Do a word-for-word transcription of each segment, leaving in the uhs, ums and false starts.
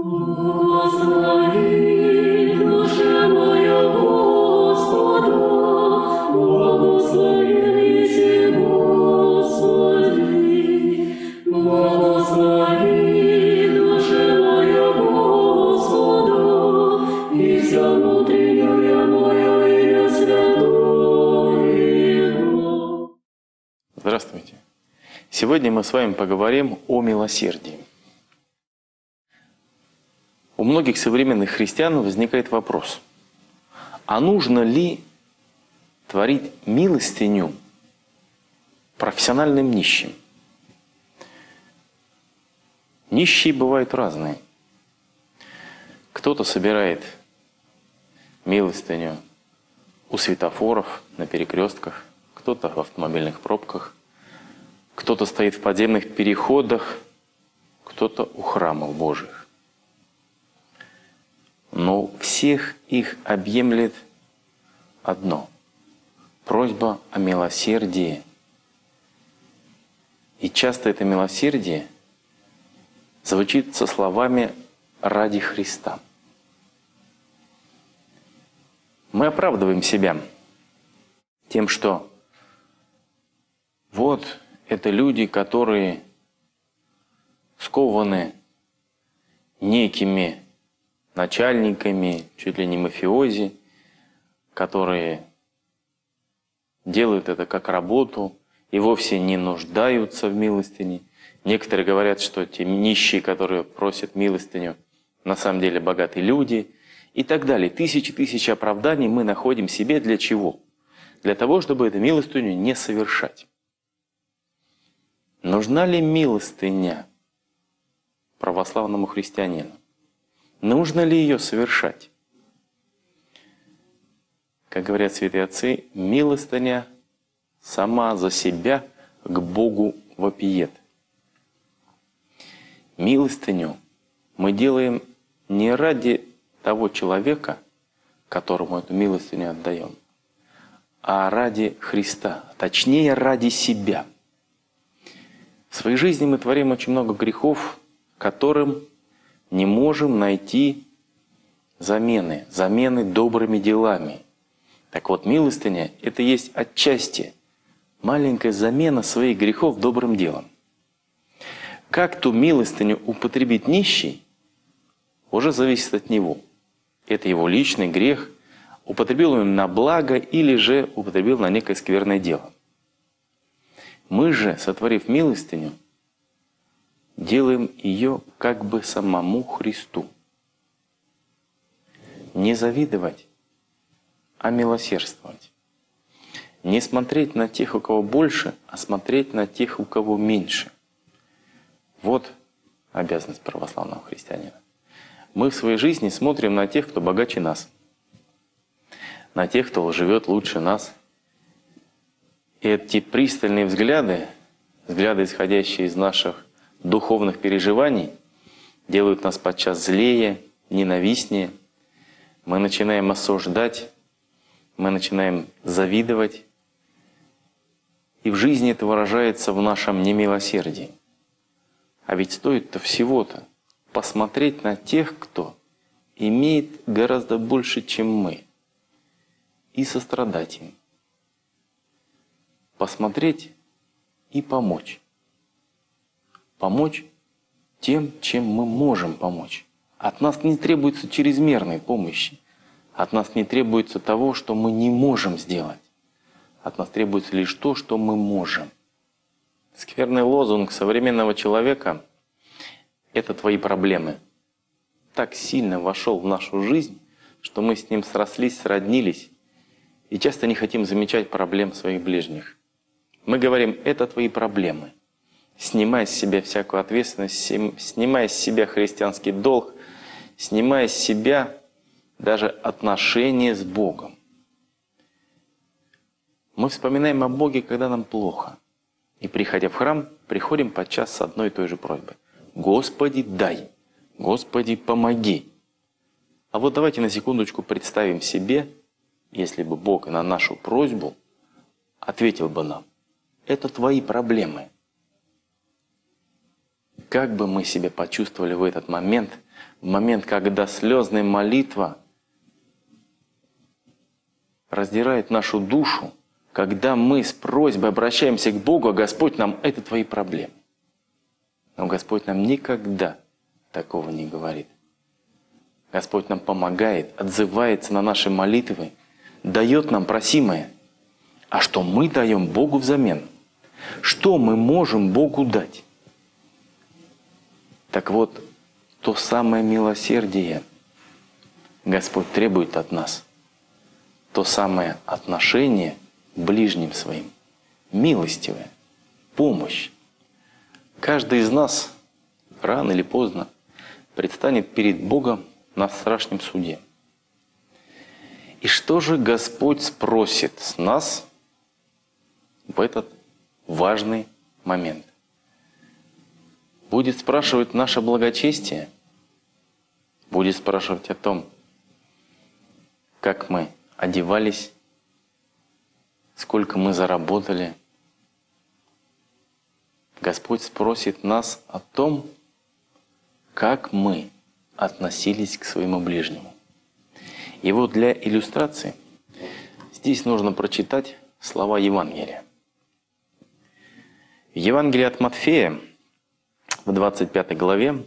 Благослови, душа моя, Господа, благослови си, Господи. Благослови, душа моя, Господа, и вся внутренняя моя имя святое Его. Здравствуйте! Сегодня мы с вами поговорим о милосердии. У многих современных христиан возникает вопрос, а нужно ли творить милостыню профессиональным нищим? Нищие бывают разные. Кто-то собирает милостыню у светофоров, на перекрестках, кто-то в автомобильных пробках, кто-то стоит в подземных переходах, кто-то у храмов Божьих. Но всех их объемлет одно – просьба о милосердии. И часто это милосердие звучит со словами «ради Христа». Мы оправдываем себя тем, что вот это люди, которые скованы некими начальниками, чуть ли не мафиози, которые делают это как работу и вовсе не нуждаются в милостыне. Некоторые говорят, что те нищие, которые просят милостыню, на самом деле богатые люди и так далее. Тысячи тысяч оправданий мы находим себе для чего? Для того, чтобы эту милостыню не совершать. Нужна ли милостыня православному христианину? Нужно ли ее совершать? Как говорят святые отцы, милостыня сама за себя к Богу вопиет. Милостыню мы делаем не ради того человека, которому эту милостыню отдаем, а ради Христа, точнее ради себя. В своей жизни мы творим очень много грехов, которым не можем найти замены, замены добрыми делами. Так вот, милостыня — это есть отчасти маленькая замена своих грехов добрым делом. Как ту милостыню употребить нищий, уже зависит от него. Это его личный грех, употребил он на благо или же употребил на некое скверное дело. Мы же, сотворив милостыню, делаем ее как бы самому Христу. Не завидовать, а милосердствовать. Не смотреть на тех, у кого больше, а смотреть на тех, у кого меньше. Вот обязанность православного христианина. Мы в своей жизни смотрим на тех, кто богаче нас, на тех, кто живет лучше нас. И эти пристальные взгляды, взгляды, исходящие из наших духовных переживаний, делают нас подчас злее, ненавистнее. Мы начинаем осуждать, мы начинаем завидовать. И в жизни это выражается в нашем немилосердии. А ведь стоит-то всего-то посмотреть на тех, кто имеет гораздо больше, чем мы, и сострадать им. Посмотреть и помочь. Помочь тем, чем мы можем помочь. От нас не требуется чрезмерной помощи. От нас не требуется того, что мы не можем сделать. От нас требуется лишь то, что мы можем. Скверный лозунг современного человека — это твои проблемы. Так сильно вошел в нашу жизнь, что мы с ним срослись, сроднились и часто не хотим замечать проблем своих ближних. Мы говорим: это твои проблемы. Снимая с себя всякую ответственность, снимая с себя христианский долг, снимая с себя даже отношения с Богом. Мы вспоминаем о Боге, когда нам плохо. И, приходя в храм, приходим подчас с одной и той же просьбой: «Господи, дай! Господи, помоги!» А вот давайте на секундочку представим себе, если бы Бог на нашу просьбу ответил бы нам: это твои проблемы. Как бы мы себя почувствовали в этот момент, в момент, когда слезная молитва раздирает нашу душу, когда мы с просьбой обращаемся к Богу, а Господь нам — это твои проблемы. Но Господь нам никогда такого не говорит. Господь нам помогает, отзывается на наши молитвы, дает нам просимое. А что мы даем Богу взамен? Что мы можем Богу дать? Так вот, то самое милосердие Господь требует от нас. То самое отношение к ближним своим. Милостивая помощь. Каждый из нас рано или поздно предстанет перед Богом на страшном суде. И что же Господь спросит с нас в этот важный момент? Будет спрашивать наше благочестие? Будет спрашивать о том, как мы одевались, сколько мы заработали? Господь спросит нас о том, как мы относились к своему ближнему. И вот для иллюстрации здесь нужно прочитать слова Евангелия. В Евангелии от Матфея, в двадцать пятой главе,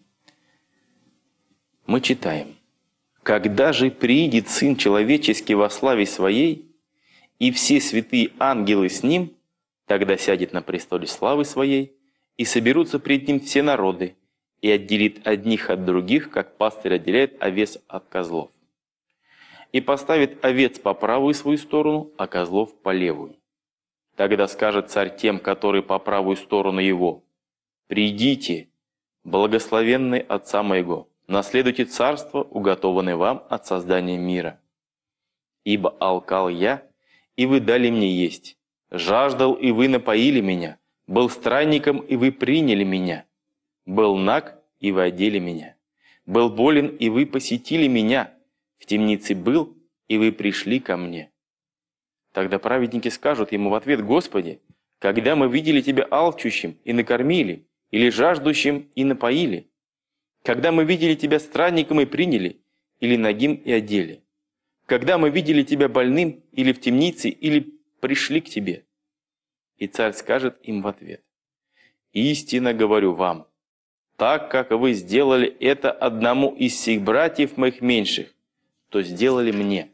мы читаем: «Когда же приидет Сын Человеческий во славе Своей, и все святые ангелы с Ним, тогда сядет на престоле славы Своей, и соберутся пред Ним все народы, и отделит одних от других, как пастырь отделяет овец от козлов. И поставит овец по правую свою сторону, а козлов по левую. Тогда скажет царь тем, которые по правую сторону его: придите, благословенный Отца моего, наследуйте царство, уготованное вам от создания мира. Ибо алкал я, и вы дали мне есть, жаждал, и вы напоили меня, был странником, и вы приняли меня, был наг, и вы одели меня, был болен, и вы посетили меня, в темнице был, и вы пришли ко мне». Тогда праведники скажут ему в ответ: «Господи, когда мы видели Тебя алчущим и накормили, или жаждущим и напоили? Когда мы видели Тебя странником и приняли, или нагим и одели? Когда мы видели Тебя больным, или в темнице, или пришли к Тебе?» И царь скажет им в ответ: «Истинно говорю вам, так как вы сделали это одному из сих братьев моих меньших, то сделали мне».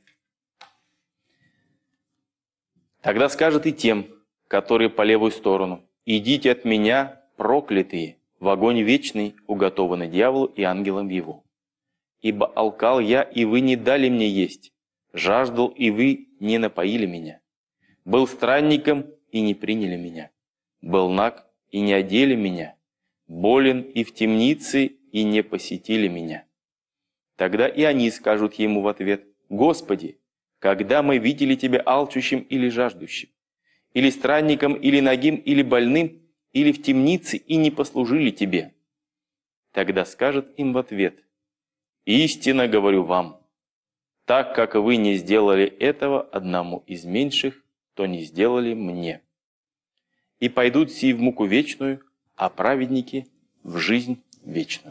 Тогда скажет и тем, которые по левую сторону: «Идите от меня, проклятые, в огонь вечный, уготованный дьяволу и ангелам его. Ибо алкал я, и вы не дали мне есть, жаждал, и вы не напоили меня, был странником, и не приняли меня, был наг, и не одели меня, болен, и в темнице, и не посетили меня». Тогда и они скажут ему в ответ: «Господи, когда мы видели Тебя алчущим или жаждущим, или странником, или нагим, или больным, или в темнице, и не послужили Тебе?» Тогда скажет им в ответ: «Истинно говорю вам, так как вы не сделали этого одному из меньших, то не сделали мне. И пойдут сии в муку вечную, а праведники в жизнь вечную».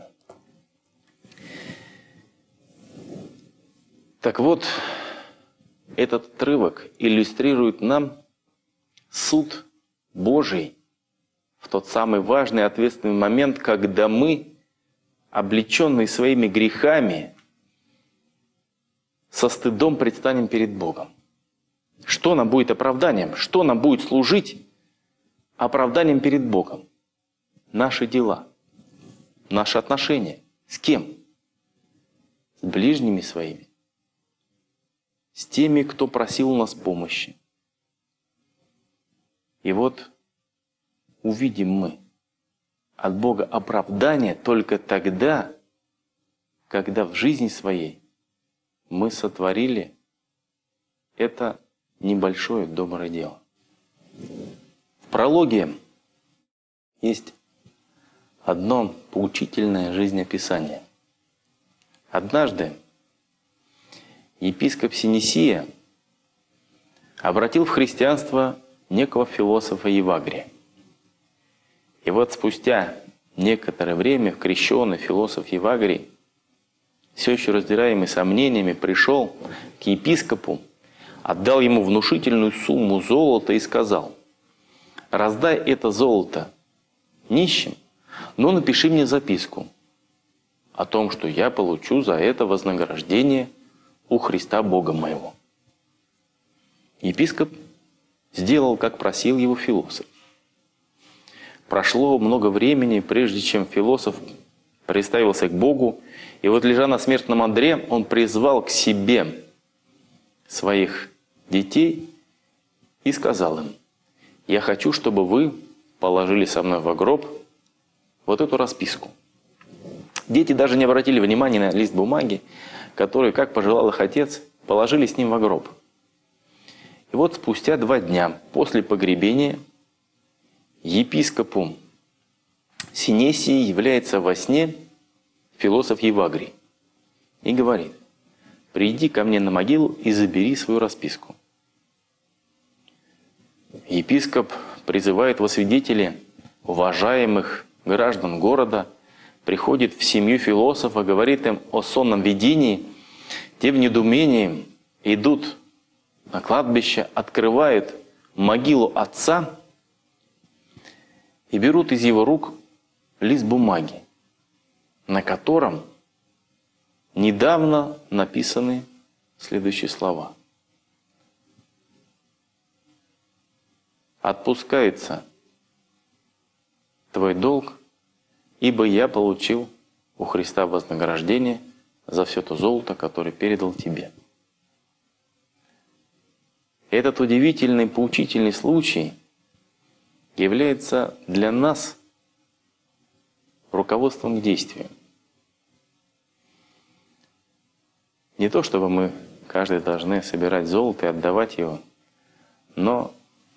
Так вот, этот отрывок иллюстрирует нам суд Божий в тот самый важный и ответственный момент, когда мы, облеченные своими грехами, со стыдом предстанем перед Богом. Что нам будет оправданием? Что нам будет служить оправданием перед Богом? Наши дела, наши отношения. С кем? С ближними своими. С теми, кто просил у нас помощи. И вот увидим мы от Бога оправдание только тогда, когда в жизни своей мы сотворили это небольшое доброе дело. В прологе есть одно поучительное жизнеописание. Однажды епископ Синисия обратил в христианство некого философа Евагрия. И вот спустя некоторое время крещенный философ Евагрий все еще раздираемый сомнениями, пришел к епископу, отдал ему внушительную сумму золота и сказал: «Раздай это золото нищим, но напиши мне записку о том, что я получу за это вознаграждение у Христа Бога моего». Епископ сделал, как просил его философ. Прошло много времени, прежде чем философ представился к Богу, и вот, лежа на смертном одре, он призвал к себе своих детей и сказал им: «Я хочу, чтобы вы положили со мной во гроб вот эту расписку». Дети даже не обратили внимания на лист бумаги, который, как пожелал их отец, положили с ним во гроб. И вот спустя два дня после погребения епископу Синесии является во сне философ Евагрий и говорит: «Приди ко мне на могилу и забери свою расписку». Епископ призывает во свидетели уважаемых граждан города, приходит в семью философа, говорит им о сонном видении. Те в недоумении идут на кладбище, открывают могилу отца и берут из его рук лист бумаги, на котором недавно написаны следующие слова: «Отпускается твой долг, ибо я получил у Христа вознаграждение за все то золото, которое передал тебе». Этот удивительный, поучительный случай является для нас руководством к действию. Не то чтобы мы каждый должны собирать золото и отдавать его, но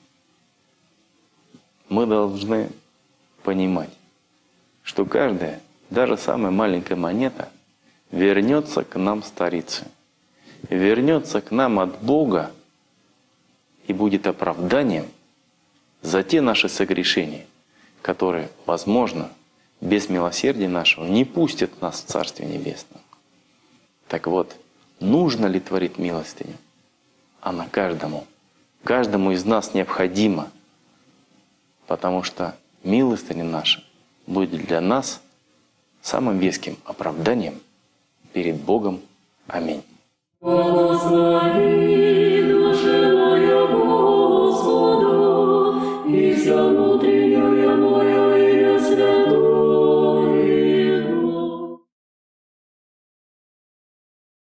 мы должны понимать, что каждая, даже самая маленькая монета, вернется к нам старицей, вернется к нам от Бога и будет оправданием за те наши согрешения, которые, возможно, без милосердия нашего не пустят нас в Царствие Небесное. Так вот, нужно ли творить милостыню? Она каждому, каждому из нас необходима, потому что милостыня наша будет для нас самым веским оправданием перед Богом. Аминь. Благослови душа моя Господа, и вся внутри